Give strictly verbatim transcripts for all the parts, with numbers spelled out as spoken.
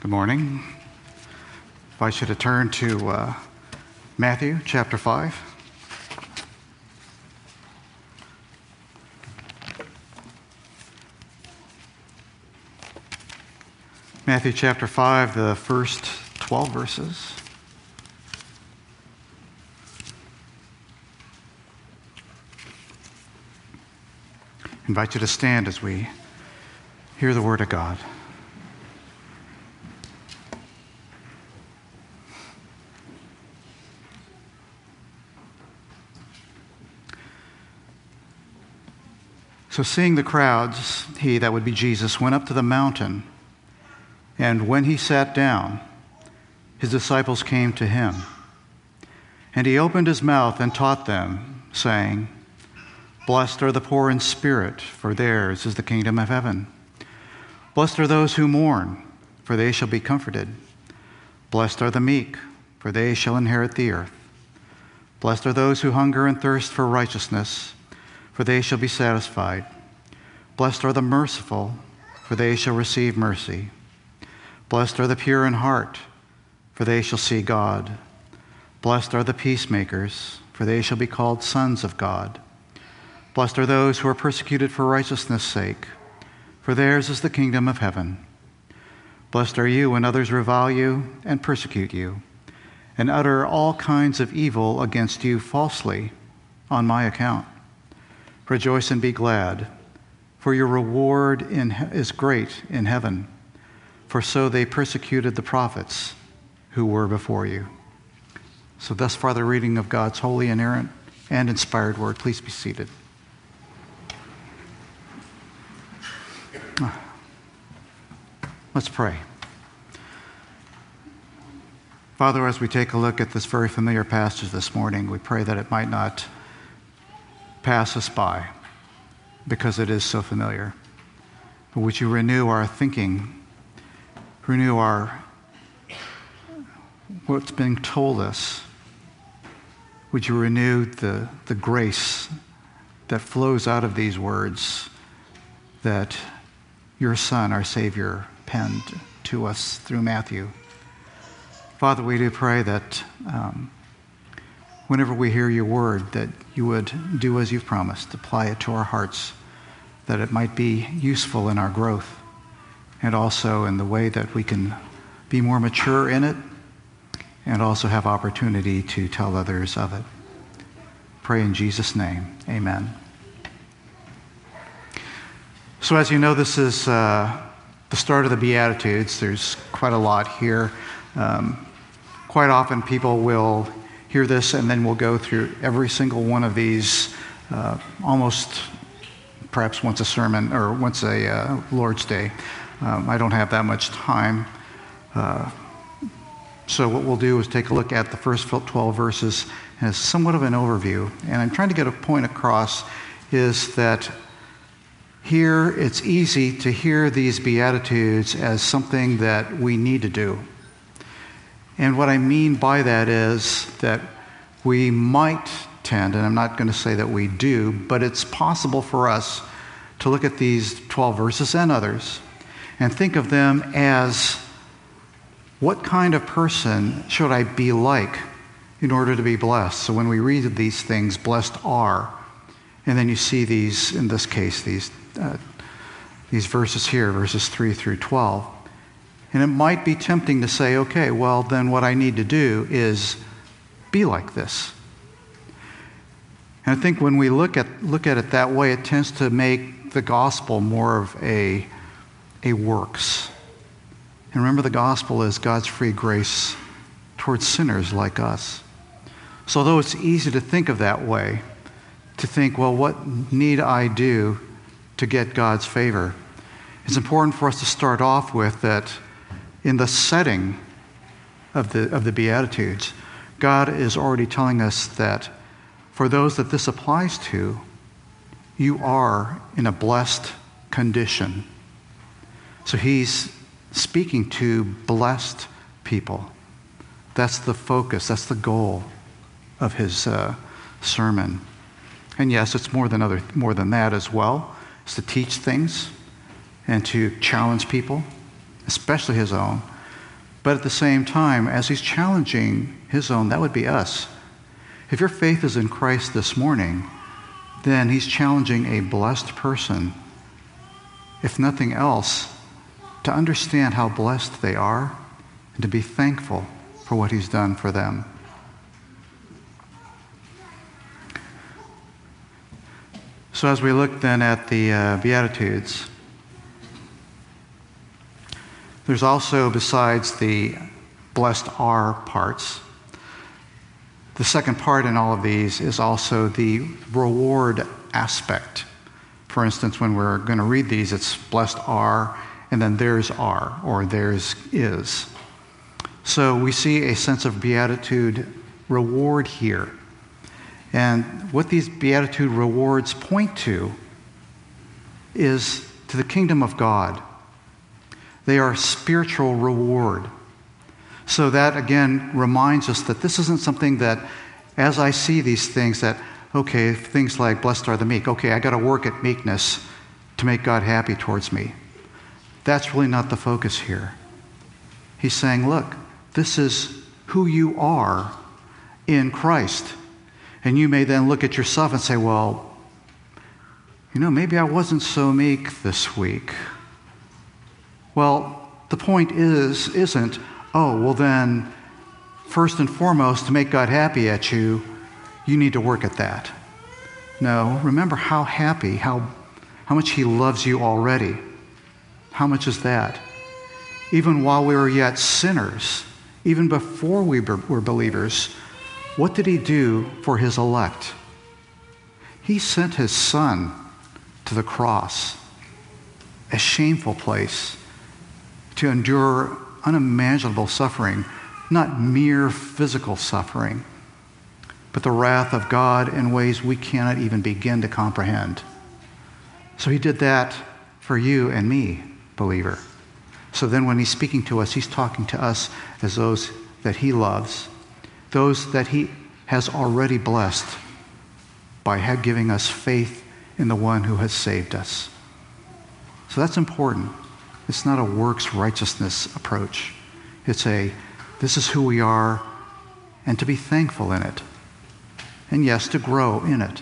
Good morning. If I should turn to uh, Matthew chapter five. Matthew chapter five, the first twelve verses. I invite you to stand as we hear the word of God. So seeing the crowds, he, that would be Jesus, went up to the mountain, and when he sat down, his disciples came to him. And he opened his mouth and taught them, saying, "Blessed are the poor in spirit, for theirs is the kingdom of heaven. Blessed are those who mourn, for they shall be comforted. Blessed are the meek, for they shall inherit the earth. Blessed are those who hunger and thirst for righteousness, for they shall be satisfied. Blessed are the merciful, for they shall receive mercy. Blessed are the pure in heart, for they shall see God. Blessed are the peacemakers, for they shall be called sons of God. Blessed are those who are persecuted for righteousness' sake, for theirs is the kingdom of heaven. Blessed are you when others revile you and persecute you, and utter all kinds of evil against you falsely on my account. Rejoice and be glad, for your reward in he- is great in heaven, for so they persecuted the prophets who were before you." So thus far the reading of God's holy, inerrant, and inspired word. Please be seated. Let's pray. Father, as we take a look at this very familiar passage this morning, we pray that it might not pass us by because it is so familiar. But would you renew our thinking, renew our what's being told us? Would you renew the, the grace that flows out of these words that your Son, our Savior, penned to us through Matthew? Father, we do pray that um, whenever we hear your word, that you would do as you've promised, apply it to our hearts, that it might be useful in our growth and also in the way that we can be more mature in it and also have opportunity to tell others of it. Pray in Jesus' name. Amen. So as you know, this is uh, the start of the Beatitudes. There's quite a lot here. Um, quite often people will hear this and then we'll go through every single one of these uh, almost perhaps once a sermon or once a uh, Lord's Day. Um, I don't have that much time. Uh, so what we'll do is take a look at the first twelve verses as somewhat of an overview. And I'm trying to get a point across is that here it's easy to hear these Beatitudes as something that we need to do. And what I mean by that is that we might tend, and I'm not going to say that we do, but it's possible for us to look at these twelve verses and others and think of them as what kind of person should I be like in order to be blessed? So when we read these things, blessed are, and then you see these, in this case, these, uh, these verses here, verses three through twelve. And it might be tempting to say, okay, well, then what I need to do is be like this. And I think when we look at look at it that way, it tends to make the gospel more of a, a works. And remember, the gospel is God's free grace towards sinners like us. So although it's easy to think of that way, to think, well, what need I do to get God's favor? It's important for us to start off with that in the setting of the of the Beatitudes, God is already telling us that for those that this applies to, you are in a blessed condition. So he's speaking to blessed people. That's the focus, that's the goal of his uh, sermon. And yes, it's more than other more than that as well. It's to teach things and to challenge people, especially his own. But at the same time, as he's challenging his own, that would be us. If your faith is in Christ this morning, then he's challenging a blessed person, if nothing else, to understand how blessed they are and to be thankful for what he's done for them. So as we look then at the uh, Beatitudes, there's also, besides the blessed are parts, the second part in all of these is also the reward aspect. For instance, when we're going to read these, it's blessed are, and then theirs are, or theirs is. So we see a sense of beatitude reward here. And what these beatitude rewards point to is to the kingdom of God. They are spiritual reward. So that, again, reminds us that this isn't something that, as I see these things, that, okay, things like blessed are the meek, okay, I got to work at meekness to make God happy towards me. That's really not the focus here. He's saying, look, this is who you are in Christ. And you may then look at yourself and say, well, you know, maybe I wasn't so meek this week. Well, the point is, isn't, oh, well then, first and foremost, to make God happy at you, you need to work at that. No, remember how happy, how, how much he loves you already. How much is that? Even while we were yet sinners, even before we were believers, what did he do for his elect? He sent his son to the cross, a shameful place, to endure unimaginable suffering, not mere physical suffering, but the wrath of God in ways we cannot even begin to comprehend. So he did that for you and me, believer. So then when he's speaking to us, he's talking to us as those that he loves, those that he has already blessed by giving us faith in the one who has saved us. So that's important. It's not a works righteousness approach. It's a, this is who we are, and to be thankful in it. And yes, to grow in it.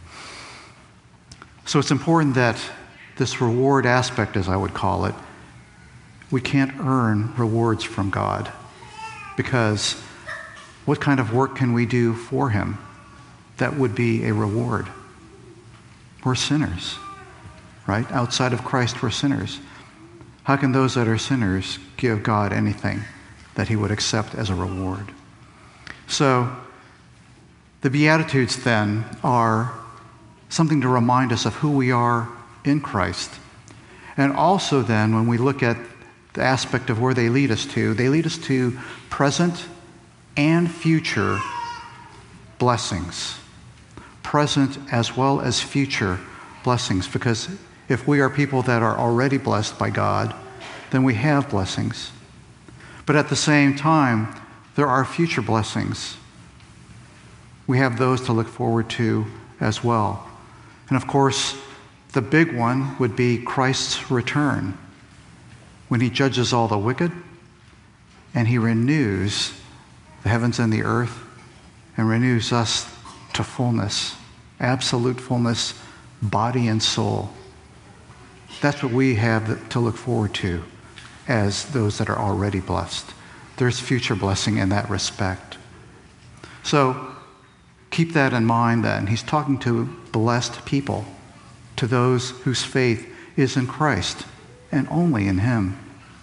So it's important that this reward aspect, as I would call it, we can't earn rewards from God, because what kind of work can we do for him that would be a reward? We're sinners, right? Outside of Christ, we're sinners. How can those that are sinners give God anything that he would accept as a reward? So the Beatitudes then are something to remind us of who we are in Christ. And also then, when we look at the aspect of where they lead us to, they lead us to present and future blessings. Present as well as future blessings. Because if we are people that are already blessed by God, then we have blessings. But at the same time, there are future blessings. We have those to look forward to as well. And of course, the big one would be Christ's return, when he judges all the wicked and he renews the heavens and the earth and renews us to fullness, absolute fullness, body and soul. That's what we have to look forward to as those that are already blessed. There's future blessing in that respect. So keep that in mind then. He's talking to blessed people, to those whose faith is in Christ and only in him.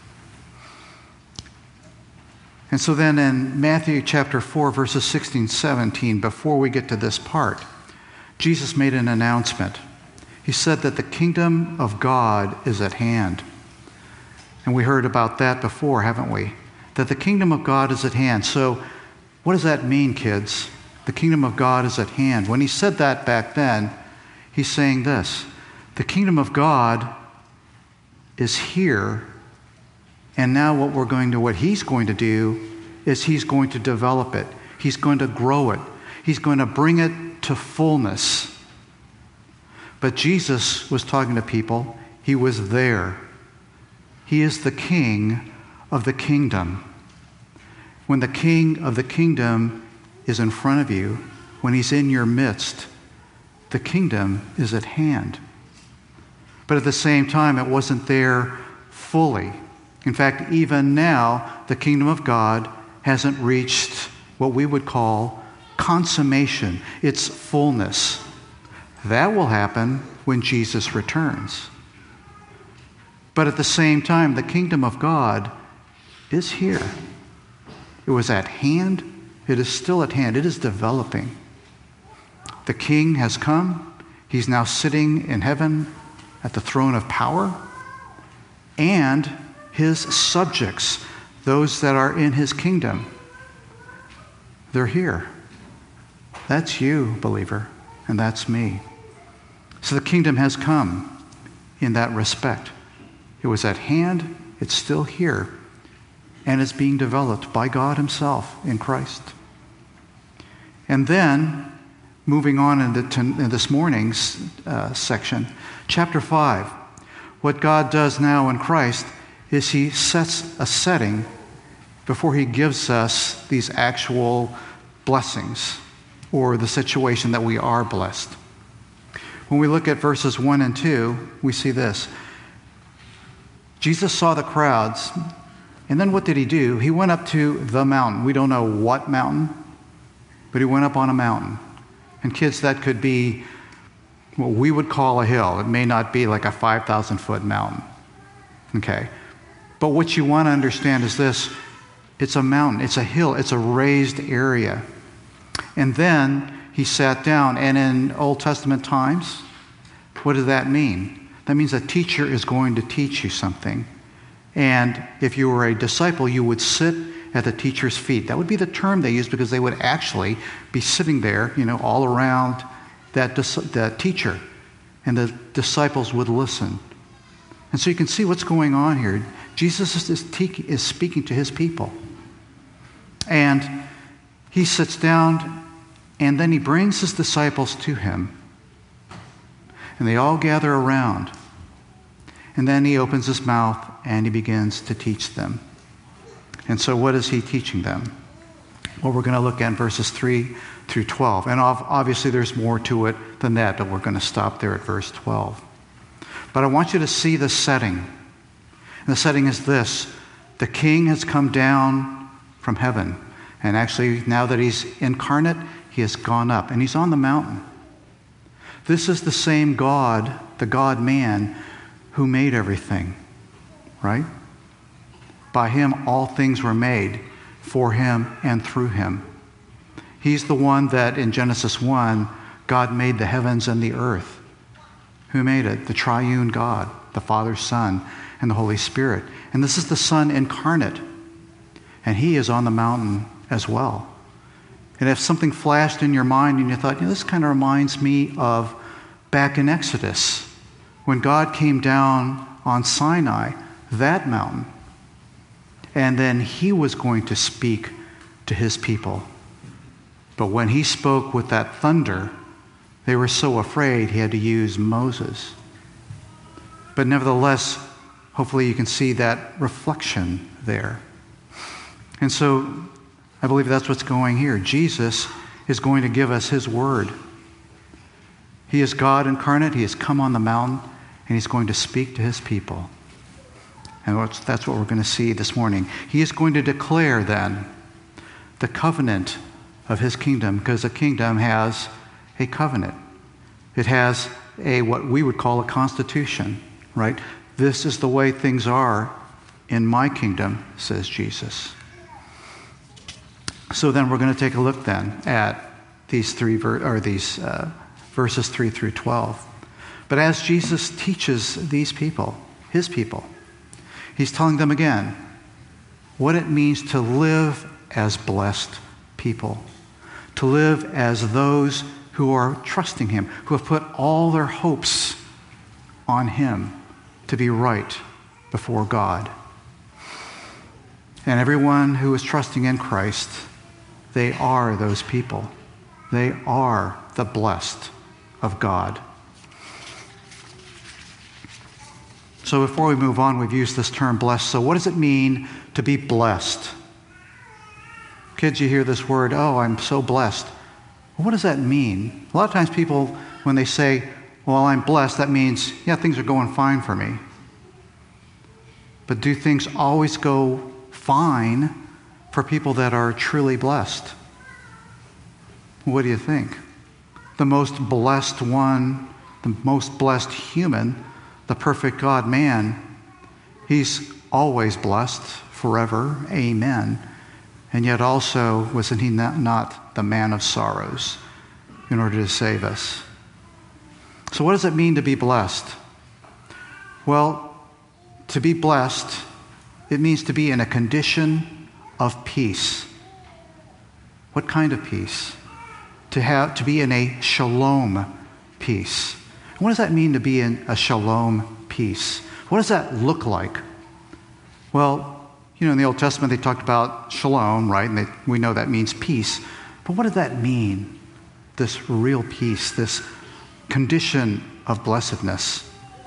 And so then in Matthew chapter four, verses sixteen, seventeen, before we get to this part, Jesus made an announcement. He said that the kingdom of God is at hand. And we heard about that before, haven't we? That the kingdom of God is at hand. So what does that mean, kids? The kingdom of God is at hand. When he said that back then, he's saying this: the kingdom of God is here, and now what we're going to, what he's going to do is he's going to develop it. He's going to grow it. He's going to bring it to fullness. But Jesus was talking to people. He was there. He is the king of the kingdom. when the King of the kingdom is in front of you, when he's in your midst, the kingdom is at hand. But at the same time, it wasn't there fully. In fact, even now, the kingdom of God hasn't reached what we would call consummation, its fullness. That will happen when Jesus returns. But at the same time, the kingdom of God is here. It was at hand. It is still at hand. It is developing. The King has come. He's now sitting in heaven at the throne of power. And his subjects, those that are in his kingdom, they're here. That's you, believer, and that's me. So the kingdom has come in that respect. It was at hand. It's still here. And it's being developed by God himself in Christ. And then, moving on into to, in this morning's uh, section, chapter five, what God does now in Christ is he sets a setting before he gives us these actual blessings or the situation that we are blessed. When we look at verses one and two, we see this. Jesus saw the crowds, and then what did he do? He went up to the mountain. We don't know what mountain, but he went up on a mountain. And kids, that could be what we would call a hill. It may not be like a five thousand foot mountain. Okay? But what you want to understand is this. It's a mountain. It's a hill. It's a raised area. And then he sat down. And in Old Testament times, what does that mean? That means a teacher is going to teach you something. And if you were a disciple, you would sit at the teacher's feet. That would be the term they used because they would actually be sitting there, you know, all around that, dis- that teacher. And the disciples would listen. And so you can see what's going on here. Jesus is, te- is speaking to his people. And he sits down, and then he brings his disciples to him. And they all gather around. And then he opens his mouth and he begins to teach them. And so what is he teaching them? Well, we're going to look at verses three through twelve. And obviously there's more to it than that, but we're going to stop there at verse twelve. But I want you to see the setting. And the setting is this. The King has come down from heaven. And actually, now that he's incarnate, he has gone up. And he's on the mountain. This is the same God, the God-man, who made everything, right? By him, all things were made, for him and through him. He's the one that in Genesis one, God made the heavens and the earth. Who made it? The triune God, the Father, Son, and the Holy Spirit. And this is the Son incarnate. And he is on the mountain as well. And if something flashed in your mind and you thought, you know, this kind of reminds me of back in Exodus, when God came down on Sinai, that mountain, and then he was going to speak to his people. But when he spoke with that thunder, they were so afraid he had to use Moses. But nevertheless, hopefully you can see that reflection there. And so I believe that's what's going here. Jesus is going to give us his word. He is God incarnate. He has come on the mountain, and he's going to speak to his people. And that's what we're going to see this morning. He is going to declare then the covenant of his kingdom, because a kingdom has a covenant. It has a what we would call a constitution, right? This is the way things are in my kingdom, says Jesus. So then we're going to take a look then at these three ver- or these uh, verses three through twelve. But as Jesus teaches these people, his people, he's telling them again what it means to live as blessed people, to live as those who are trusting him, who have put all their hopes on him to be right before God. And everyone who is trusting in Christ, they are those people. They are the blessed of God. So before we move on, we've used this term blessed. So what does it mean to be blessed? Kids, you hear this word, oh, I'm so blessed. Well, what does that mean? A lot of times people, when they say, well, I'm blessed, that means, yeah, things are going fine for me. But do things always go fine for people that are truly blessed? What do you think? The most blessed one, the most blessed human, the perfect God man, he's always blessed forever. Amen. And yet also, wasn't he not, not the man of sorrows in order to save us? So what does it mean to be blessed? Well, to be blessed, it means to be in a condition of peace. What kind of peace? To have to be in a shalom peace. What does that mean to be in a shalom peace? What does that look like? Well, you know, in the Old Testament they talked about shalom, right? And they, we know that means peace. But what does that mean? This real peace, this condition of blessedness.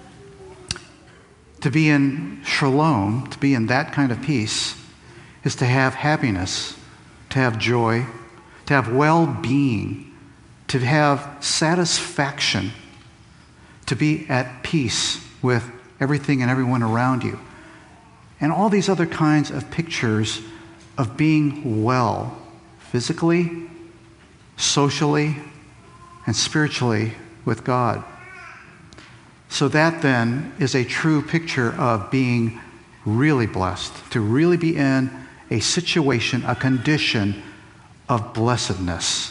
To be in shalom, to be in that kind of peace, is to have happiness, to have joy, to have well-being, to have satisfaction, to be at peace with everything and everyone around you. And all these other kinds of pictures of being well, physically, socially, and spiritually with God. So that then is a true picture of being really blessed, to really be in a situation, a condition of blessedness.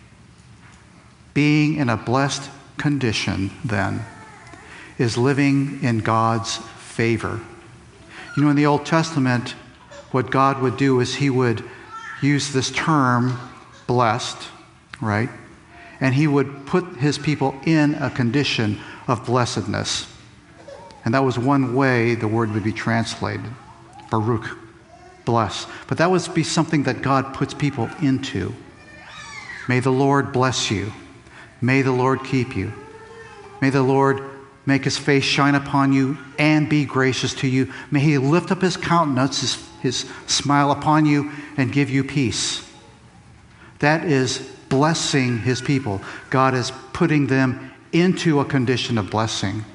Being in a blessed condition, then, is living in God's favor. You know, in the Old Testament, what God would do is he would use this term, blessed, right? And he would put his people in a condition of blessedness. And that was one way the word would be translated, Baruch, bless. But that would be something that God puts people into. May the Lord bless you. May the Lord keep you. May the Lord make his face shine upon you and be gracious to you. May he lift up his countenance, his, his smile upon you, and give you peace. That is blessing his people. God is putting them into a condition of blessing.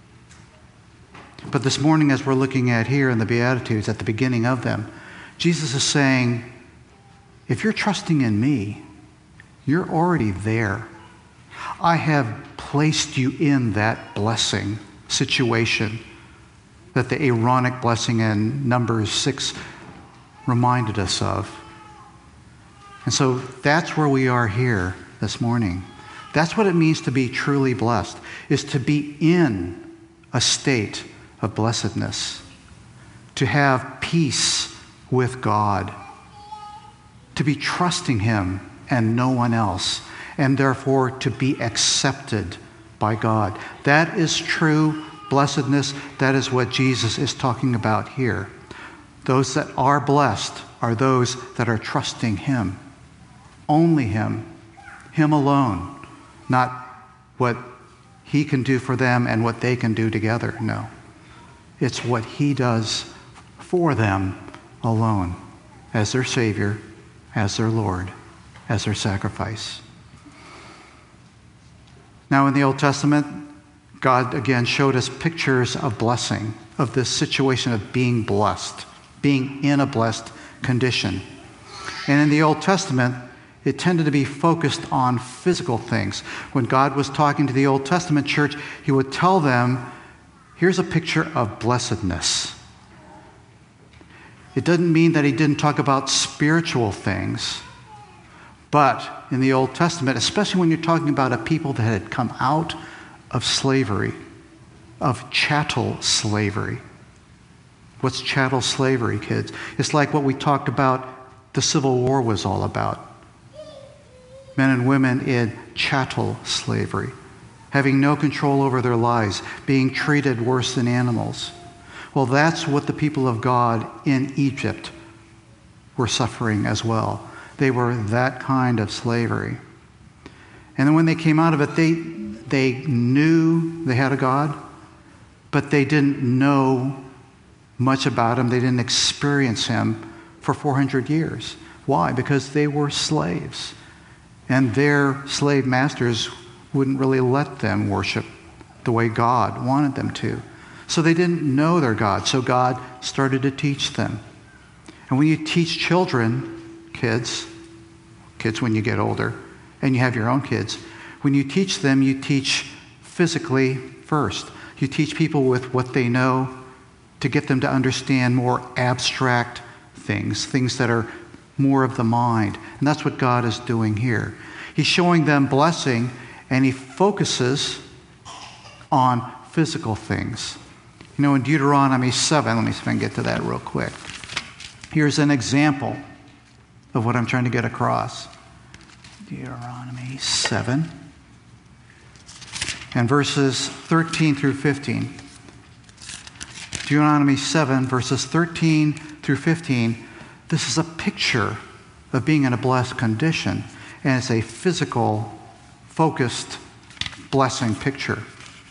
But this morning, as we're looking at here in the Beatitudes, at the beginning of them, Jesus is saying, if you're trusting in me, you're already there. I have placed you in that blessing situation that the Aaronic blessing in Numbers six reminded us of. And so that's where we are here this morning. That's what it means to be truly blessed, is to be in a state of blessedness, to have peace with God, to be trusting him and no one else, and therefore to be accepted by God. That is true blessedness. That is what Jesus is talking about here. Those that are blessed are those that are trusting him. Only him. Him alone. Not what he can do for them and what they can do together. No. It's what he does for them alone, as their Savior, as their Lord, as their sacrifice. Now, in the Old Testament, God again showed us pictures of blessing, of this situation of being blessed, being in a blessed condition. And in the Old Testament, it tended to be focused on physical things. When God was talking to the Old Testament church, he would tell them, here's a picture of blessedness. It doesn't mean that he didn't talk about spiritual things. But in the Old Testament, especially when you're talking about a people that had come out of slavery, of chattel slavery. What's chattel slavery, kids? It's like what we talked about the Civil War was all about. Men and women in chattel slavery, having no control over their lives, being treated worse than animals. Well, that's what the people of God in Egypt were suffering as well. They were that kind of slavery. And then when they came out of it, they, they knew they had a God, but they didn't know much about him. They didn't experience him for four hundred years. Why? Because they were slaves. And their slave masters wouldn't really let them worship the way God wanted them to. So they didn't know their God. So God started to teach them. And when you teach children, kids, kids when you get older, and you have your own kids, when you teach them, you teach physically first. You teach people with what they know to get them to understand more abstract things, things that are more of the mind. And that's what God is doing here. He's showing them blessing, and he focuses on physical things. You know, in Deuteronomy seven, let me see if I can get to that real quick. Here's an example of what I'm trying to get across. Deuteronomy seven. And verses thirteen through fifteen. Deuteronomy seven, verses thirteen through fifteen. This is a picture of being in a blessed condition. And it's a physical, focused blessing picture.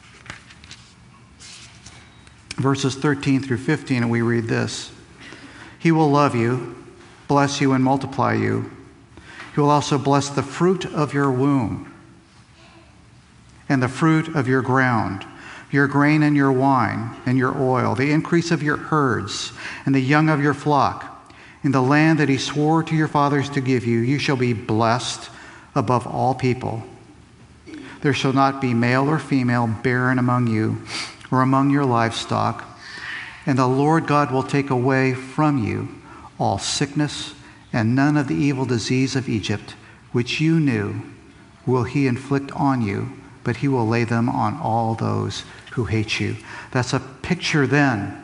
Verses thirteen through fifteen, and we read this. He will love you, bless you, and multiply you. He will also bless the fruit of your womb and the fruit of your ground, your grain and your wine and your oil, the increase of your herds and the young of your flock. In the land that he swore to your fathers to give you, you shall be blessed above all people. There shall not be male or female barren among you or among your livestock. And the Lord God will take away from you all sickness, and none of the evil disease of Egypt, which you knew, will he inflict on you, but he will lay them on all those who hate you. That's a picture then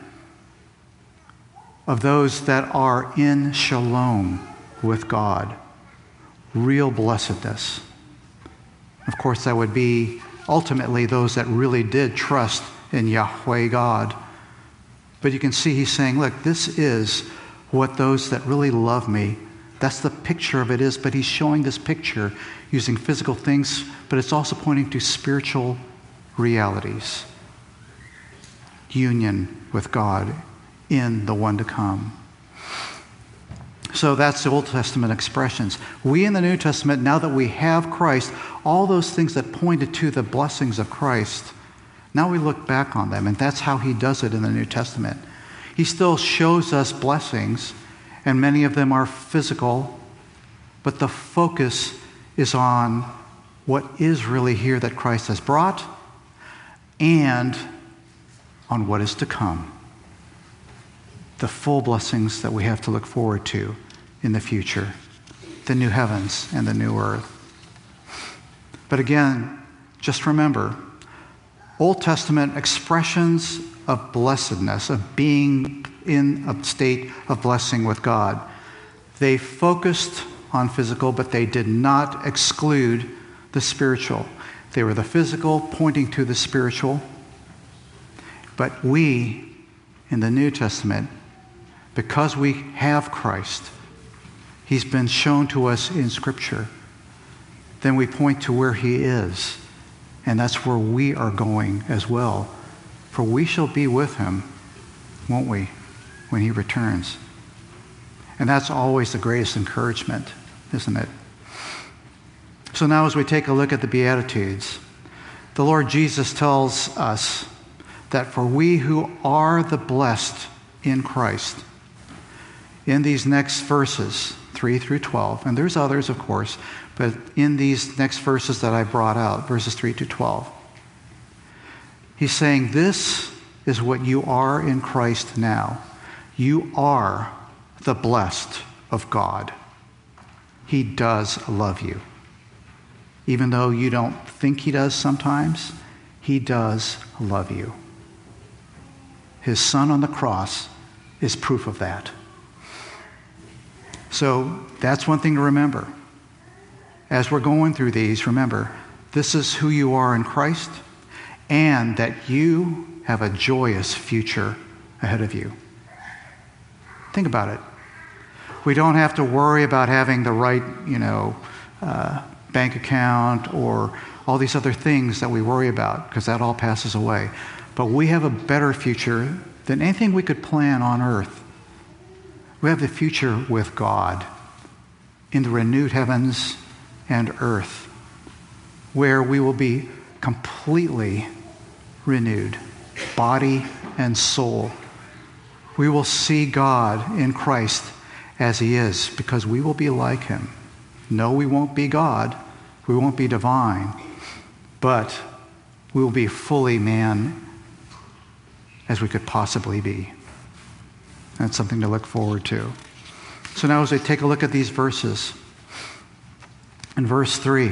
of those that are in shalom with God. Real blessedness. Of course, that would be ultimately those that really did trust in Yahweh God. But you can see he's saying, look, this is what those that really love me, that's the picture of it is, but he's showing this picture using physical things, but it's also pointing to spiritual realities. Union with God in the one to come. So that's the Old Testament expressions. We in the New Testament, now that we have Christ, all those things that pointed to the blessings of Christ, now we look back on them, and that's how he does it in the New Testament. He still shows us blessings, and many of them are physical, but the focus is on what is really here that Christ has brought and on what is to come. The full blessings that we have to look forward to in the future, the new heavens and the new earth. But again, just remember, Old Testament expressions of blessedness, of being in a state of blessing with God, they focused on physical, but they did not exclude the spiritual. They were the physical pointing to the spiritual. But we, in the New Testament, because we have Christ, he's been shown to us in Scripture, then we point to where he is. And that's where we are going as well. For we shall be with him, won't we, when he returns? And that's always the greatest encouragement, isn't it? So now as we take a look at the Beatitudes, the Lord Jesus tells us that for we who are the blessed in Christ, in these next verses, three through twelve, and there's others, of course, but in these next verses that I brought out, verses three to twelve, he's saying this is what you are in Christ now. You are the blessed of God. He does love you. Even though you don't think he does sometimes, he does love you. His son on the cross is proof of that. So that's one thing to remember. As we're going through these, remember, this is who you are in Christ, and that you have a joyous future ahead of you. Think about it. We don't have to worry about having the right, you know, uh, bank account or all these other things that we worry about, because that all passes away. But we have a better future than anything we could plan on earth. We have the future with God. in the renewed heavens and earth, where we will be completely renewed, body and soul. We will see God in Christ as he is, because we will be like him. No, we won't be God. We won't be divine. But we will be fully man as we could possibly be. That's something to look forward to. So now as we take a look at these verses, in verse three,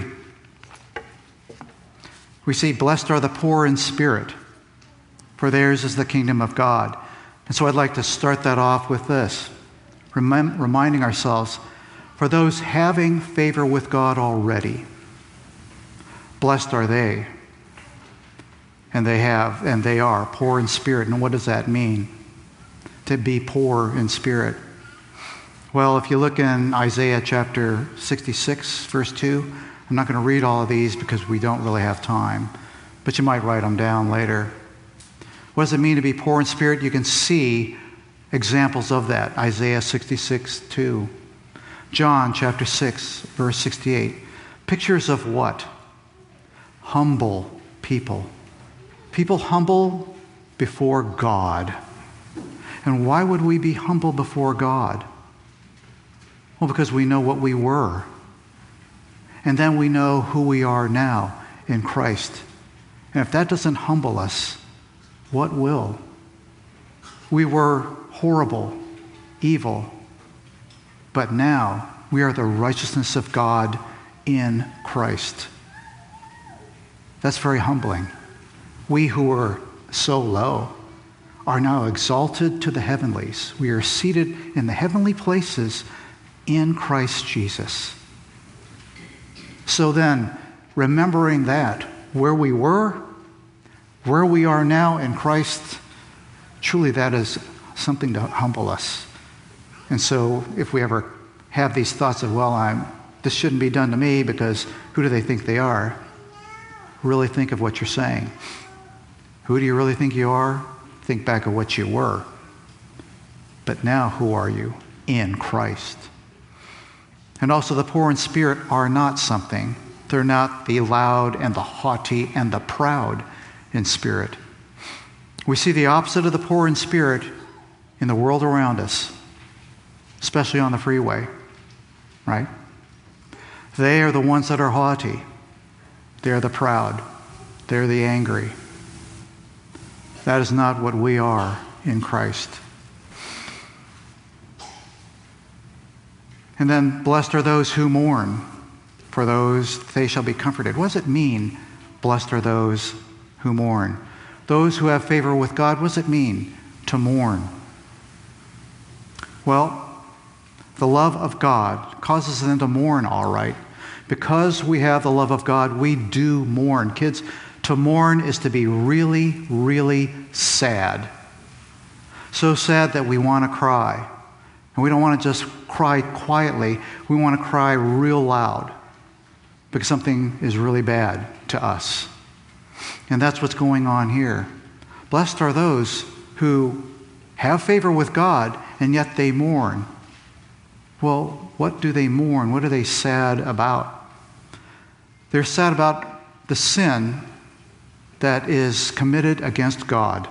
we see, blessed are the poor in spirit, for theirs is the kingdom of God. And so I'd like to start that off with this, rem- reminding ourselves, for those having favor with God already, blessed are they. And they have, and they are poor in spirit. And what does that mean, to be poor in spirit? Well, if you look in Isaiah chapter sixty-six, verse two, I'm not going to read all of these because we don't really have time, but you might write them down later. What does it mean to be poor in spirit? You can see examples of that. Isaiah sixty-six, two. John chapter six, verse sixty-eight. Pictures of what? Humble people. People humble before God. And why would we be humble before God? Well, because we know what we were. And then we know who we are now in Christ. And if that doesn't humble us, what will? We were horrible, evil, but now we are the righteousness of God in Christ. That's very humbling. We who were so low are now exalted to the heavenlies. We are seated in the heavenly places in Christ Jesus. So then, remembering that, where we were, where we are now in Christ, truly that is something to humble us. And so if we ever have these thoughts of, well, I'm, this shouldn't be done to me because who do they think they are? Really think of what you're saying. Who do you really think you are? Think back of what you were. But now who are you? In Christ. And also the poor in spirit are not something. They're not the loud and the haughty and the proud in spirit. We see the opposite of the poor in spirit in the world around us, especially on the freeway, right? They are the ones that are haughty. They're the proud. They're the angry. That is not what we are in Christ. And then, blessed are those who mourn, for those they shall be comforted. What does it mean, blessed are those who mourn? Those who have favor with God, what does it mean to mourn? Well, the love of God causes them to mourn, all right. Because we have the love of God, we do mourn. Kids, to mourn is to be really, really sad. So sad that we want to cry. And we don't want to just cry quietly. We want to cry real loud because something is really bad to us. And that's what's going on here. Blessed are those who have favor with God, and yet they mourn. Well, what do they mourn? What are they sad about? They're sad about the sin that is committed against God.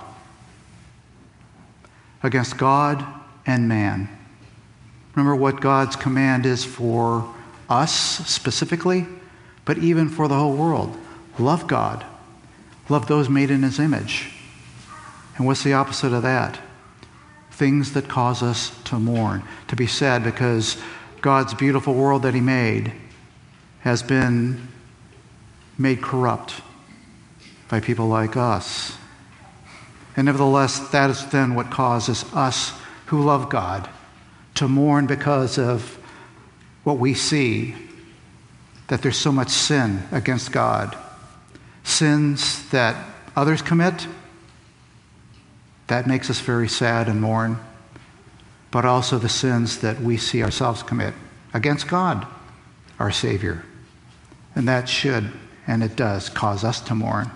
Against God and man. Remember what God's command is for us specifically, but even for the whole world. Love God. Love those made in his image. And what's the opposite of that? Things that cause us to mourn, to be sad because God's beautiful world that he made has been made corrupt by people like us. And nevertheless, that is then what causes us who love God to mourn because of what we see, that there's so much sin against God. Sins that others commit, that makes us very sad and mourn, but also the sins that we see ourselves commit against God, our Savior. And that should, and it does, cause us to mourn.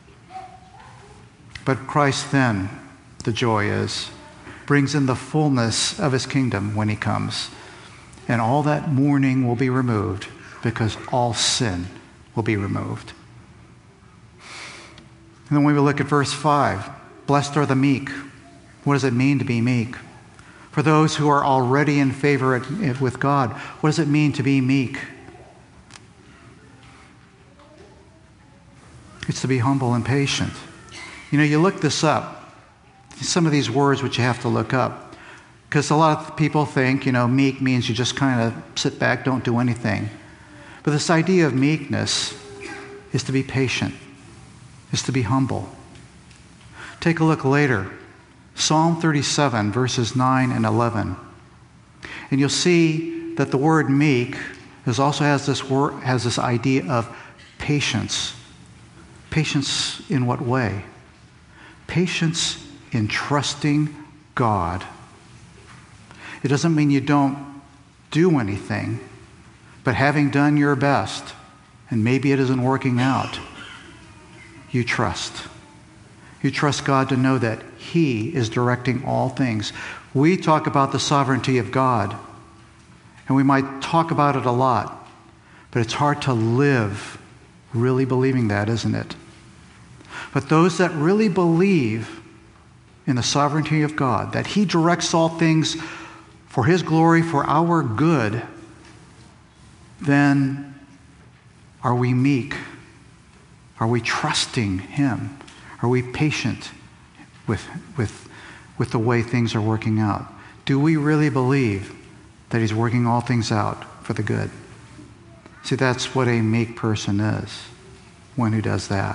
But Christ then, the joy is, brings in the fullness of his kingdom when he comes. And all that mourning will be removed because all sin will be removed. And then when we look at verse five, blessed are the meek. What does it mean to be meek? For those who are already in favor with God, what does it mean to be meek? It's to be humble and patient. You know, you look this up, some of these words which you have to look up, because a lot of people think, you know, meek means you just kind of sit back, don't do anything. But this idea of meekness is to be patient, is to be humble. Take a look later. Psalm thirty-seven, verses nine and eleven. And you'll see that the word meek is also has this word, has this idea of patience. Patience in what way? Patience in trusting God. It doesn't mean you don't do anything, but having done your best, and maybe it isn't working out, you trust. You trust God to know that He is directing all things. We talk about the sovereignty of God, and we might talk about it a lot, but it's hard to live really believing that, isn't it? But those that really believe in the sovereignty of God, that He directs all things for His glory, for our good, then are we meek? Are we trusting Him? Are we patient with, with, with the way things are working out? Do we really believe that He's working all things out for the good? See, that's what a meek person is, one who does that.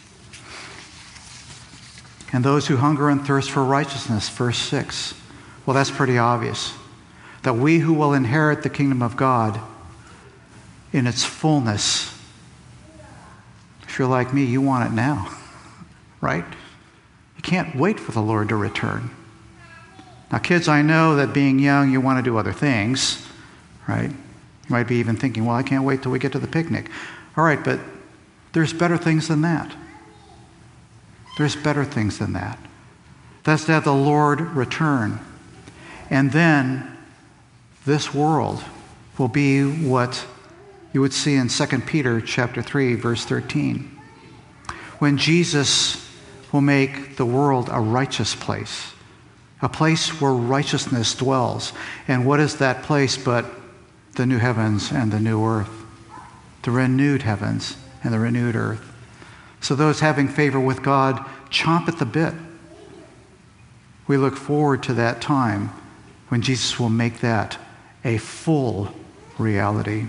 And those who hunger and thirst for righteousness, verse six. Well, that's pretty obvious. That we who will inherit the kingdom of God in its fullness, if you're like me, you want it now. Right? You can't wait for the Lord to return. Now, kids, I know that being young, you want to do other things, right? You might be even thinking, well, I can't wait till we get to the picnic. All right, but there's better things than that. There's better things than that. That's to have the Lord return. And then this world will be what you would see in Second Peter chapter three, verse thirteen. When Jesus will make the world a righteous place, a place where righteousness dwells. And what is that place but the new heavens and the new earth? The renewed heavens and the renewed earth. So those having favor with God chomp at the bit. We look forward to that time when Jesus will make that a full reality.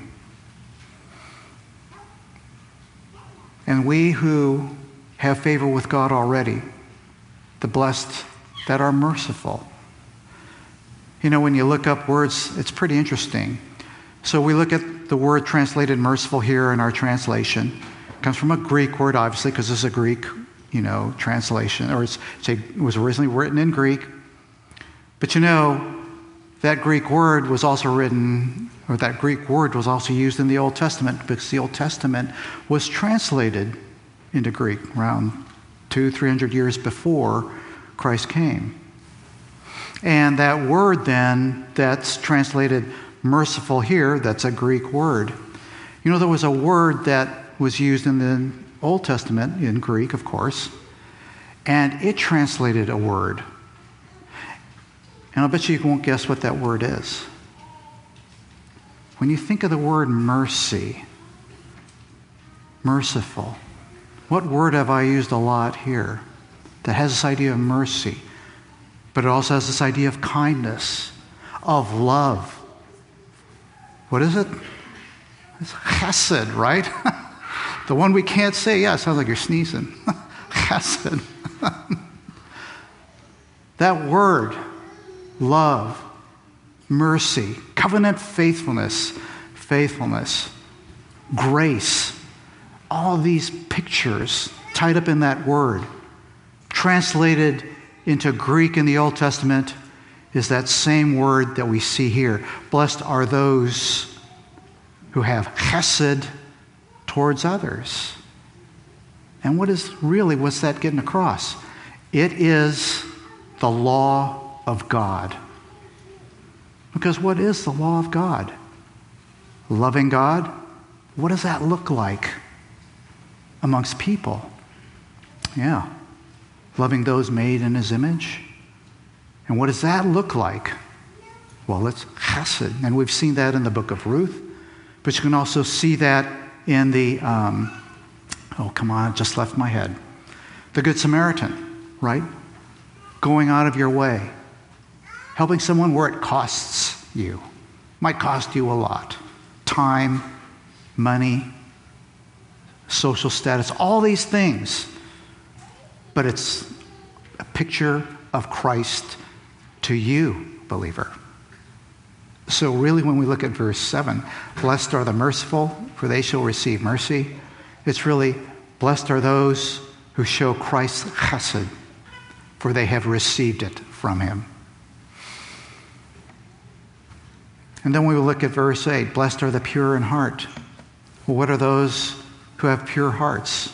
And we who have favor with God already, the blessed that are merciful. You know, when you look up words, it's pretty interesting. So we look at the word translated merciful here in our translation. It comes from a Greek word, obviously, because this is a Greek, you know, translation, or it's, it was originally written in Greek. But you know, that Greek word was also written, or that Greek word was also used in the Old Testament, because the Old Testament was translated into Greek around two, three hundred years before Christ came. And that word then that's translated merciful here, that's a Greek word. You know, there was a word that was used in the Old Testament, in Greek, of course, and it translated a word. And I'll bet you you won't guess what that word is. When you think of the word mercy, merciful, what word have I used a lot here that has this idea of mercy, but it also has this idea of kindness, of love? What is it? It's chesed, right? The one we can't say. Yeah, it sounds like you're sneezing. Chesed. That word, love, mercy, covenant faithfulness, faithfulness, grace, all these pictures tied up in that word, translated into Greek in the Old Testament, is that same word that we see here. Blessed are those who have chesed towards others. And what is really, what's that getting across? It is the law of God. Because what is the law of God? Loving God, what does that look like amongst people? Yeah. Loving those made in his image. And what does that look like? Well, it's chesed. And we've seen that in the book of Ruth. But you can also see that in the, um, oh, come on, it just left my head. The Good Samaritan, right? Going out of your way. Helping someone where it costs you. Might cost you a lot. Time, money, social status, all these things. But it's a picture of Christ to you, believer. So really when we look at verse seven, blessed are the merciful, for they shall receive mercy. It's really, blessed are those who show Christ's chesed, for they have received it from him. And then we will look at verse eight, blessed are the pure in heart. Well, what are those who have pure hearts?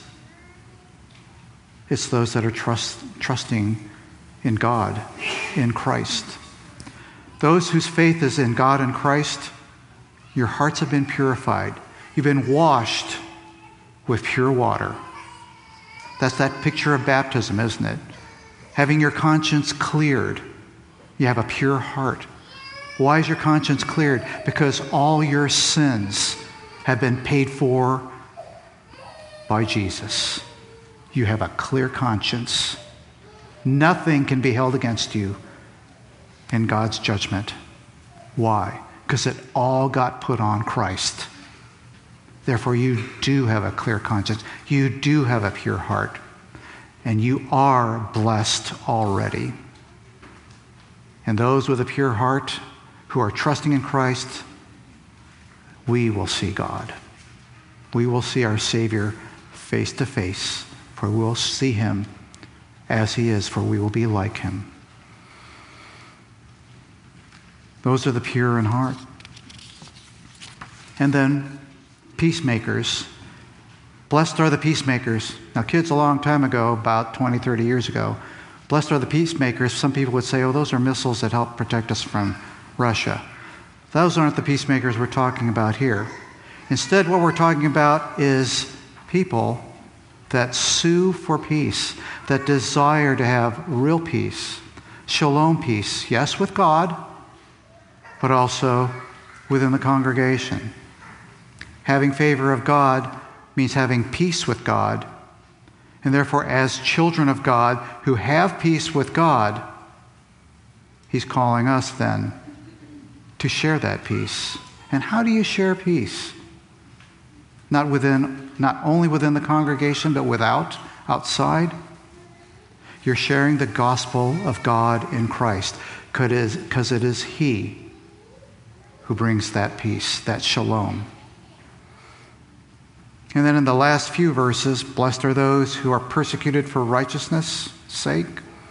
It's those that are trust, trusting in God, in Christ. Those whose faith is in God and Christ, your hearts have been purified. You've been washed with pure water. That's that picture of baptism, isn't it? Having your conscience cleared. You have a pure heart. Why is your conscience cleared? Because all your sins have been paid for by Jesus. You have a clear conscience. Nothing can be held against you in God's judgment. Why? Because it all got put on Christ. Therefore, you do have a clear conscience. You do have a pure heart. And you are blessed already. And those with a pure heart who are trusting in Christ, we will see God. We will see our Savior face to face, for we will see him as he is, for we will be like him. Those are the pure in heart. And then peacemakers. Blessed are the peacemakers. Now, kids, a long time ago, about twenty, thirty years ago, blessed are the peacemakers. Some people would say, oh, those are missiles that help protect us from Russia. Those aren't the peacemakers we're talking about here. Instead, what we're talking about is people that sue for peace, that desire to have real peace, shalom peace, yes, with God, but also within the congregation. Having favor of God means having peace with God, and therefore, as children of God who have peace with God, he's calling us then to share that peace. And how do you share peace? Not within, not only within the congregation, but without, outside. You're sharing the gospel of God in Christ, because it is he who brings that peace, that shalom. And then in the last few verses, blessed are those who are persecuted for righteousness' sake.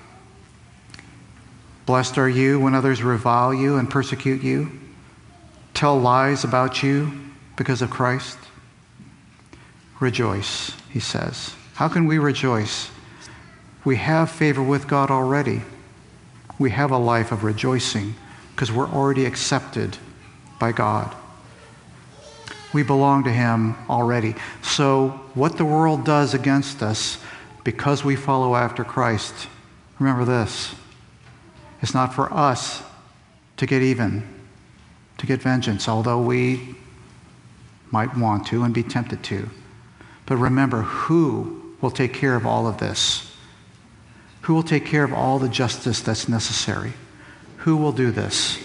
Blessed are you when others revile you and persecute you, tell lies about you because of Christ. Rejoice, he says. How can we rejoice? We have favor with God already. We have a life of rejoicing because we're already accepted by God. We belong to him already. So what the world does against us, because we follow after Christ, remember this. It's not for us to get even, to get vengeance, although we might want to and be tempted to. But remember, who will take care of all of this? Who will take care of all the justice that's necessary? Who will do this?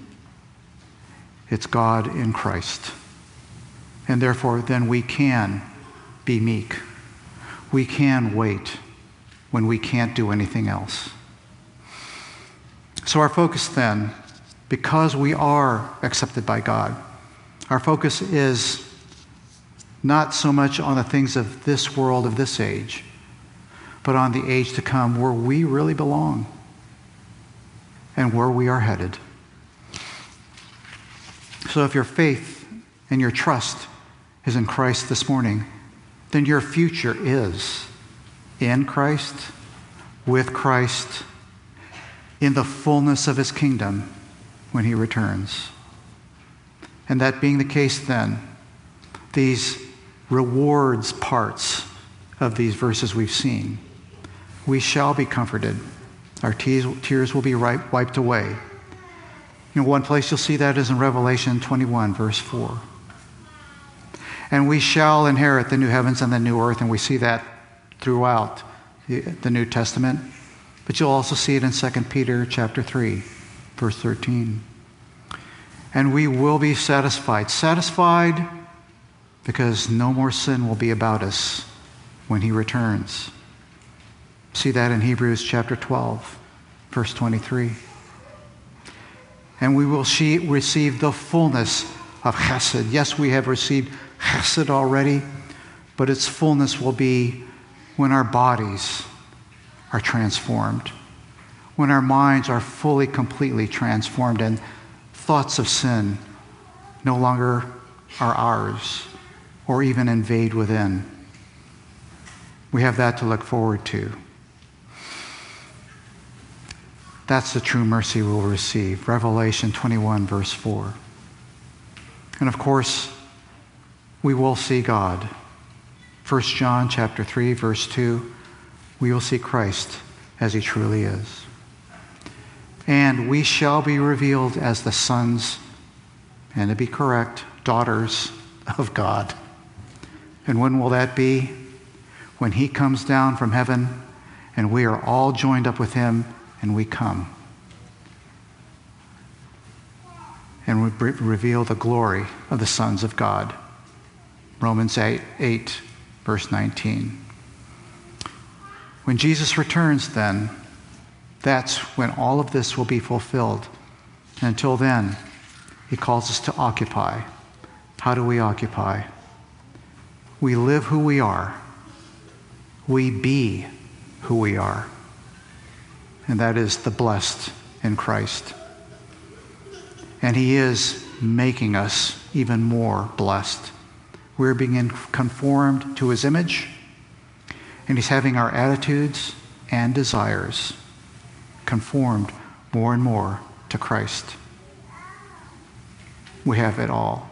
It's God in Christ. And therefore, then we can be meek. We can wait when we can't do anything else. So our focus then, because we are accepted by God, our focus is not so much on the things of this world, of this age, but on the age to come where we really belong and where we are headed. So if your faith and your trust is in Christ this morning, then your future is in Christ, with Christ, in the fullness of his kingdom, when he returns. And that being the case then, these rewards parts of these verses we've seen, we shall be comforted. Our tears, tears will be wiped away. You know, one place you'll see that is in Revelation twenty-one, verse four. And we shall inherit the new heavens and the new earth, and we see that throughout the, the New Testament. But you'll also see it in Second Peter chapter three, verse thirteen. And we will be satisfied. Satisfied because no more sin will be about us when he returns. See that in Hebrews chapter twelve, verse twenty-three. And we will see, receive the fullness of chesed. Yes, we have received chesed already, but its fullness will be when our bodies are transformed, when our minds are fully, completely transformed, and thoughts of sin no longer are ours or even invade within. We have that to look forward to. That's the true mercy we'll receive. Revelation twenty-one, verse four. And of course, we will see God. First John chapter three, verse two, we will see Christ as he truly is. And we shall be revealed as the sons, and to be correct, daughters of God. And when will that be? When he comes down from heaven and we are all joined up with him and we come. And we reveal the glory of the sons of God. Romans eight, eight, verse nineteen. When Jesus returns then, that's when all of this will be fulfilled. And until then, he calls us to occupy. How do we occupy? We live who we are. We be who we are. And that is the blessed in Christ. And he is making us even more blessed. We're being conformed to his image, and he's having our attitudes and desires conformed more and more to Christ. We have it all.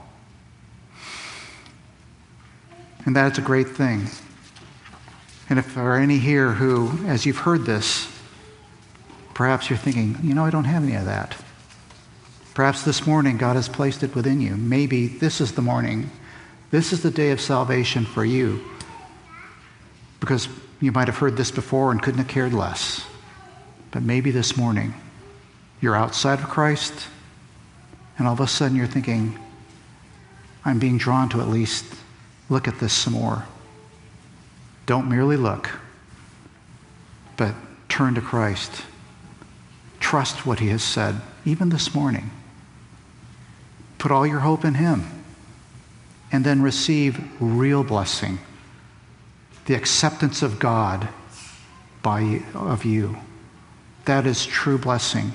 And that's a great thing. And if there are any here who, as you've heard this, perhaps you're thinking, you know, I don't have any of that. Perhaps this morning God has placed it within you. Maybe this is the morning. This is the day of salvation for you. Because you might have heard this before and couldn't have cared less. But maybe this morning you're outside of Christ, and all of a sudden you're thinking, I'm being drawn to at least look at this some more. Don't merely look, but turn to Christ. Trust what he has said, even this morning. Put all your hope in him, and then receive real blessing, the acceptance of God by of you. That is true blessing.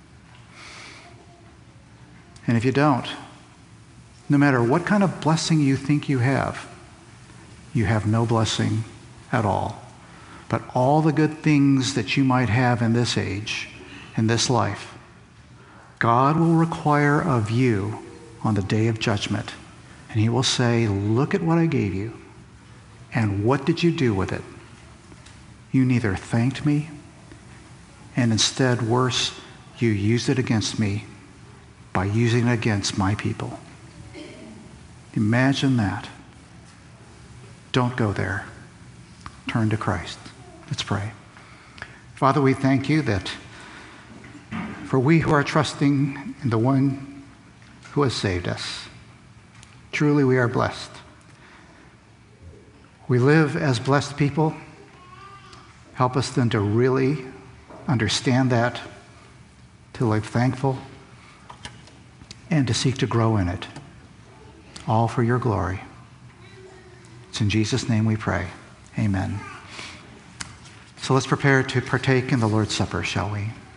And if you don't, no matter what kind of blessing you think you have, you have no blessing at all. But all the good things that you might have in this age, in this life, God will require of you on the day of judgment. And he will say, look at what I gave you. And what did you do with it? You neither thanked me, and instead, worse, you used it against me by using it against my people. Imagine that. Don't go there. Turn to Christ. Let's pray. Father, we thank you that for we who are trusting in the one who has saved us, truly we are blessed. We live as blessed people. Help us then to really understand that, to live thankful, and to seek to grow in it, all for your glory. It's in Jesus' name we pray. Amen. So let's prepare to partake in the Lord's Supper, shall we?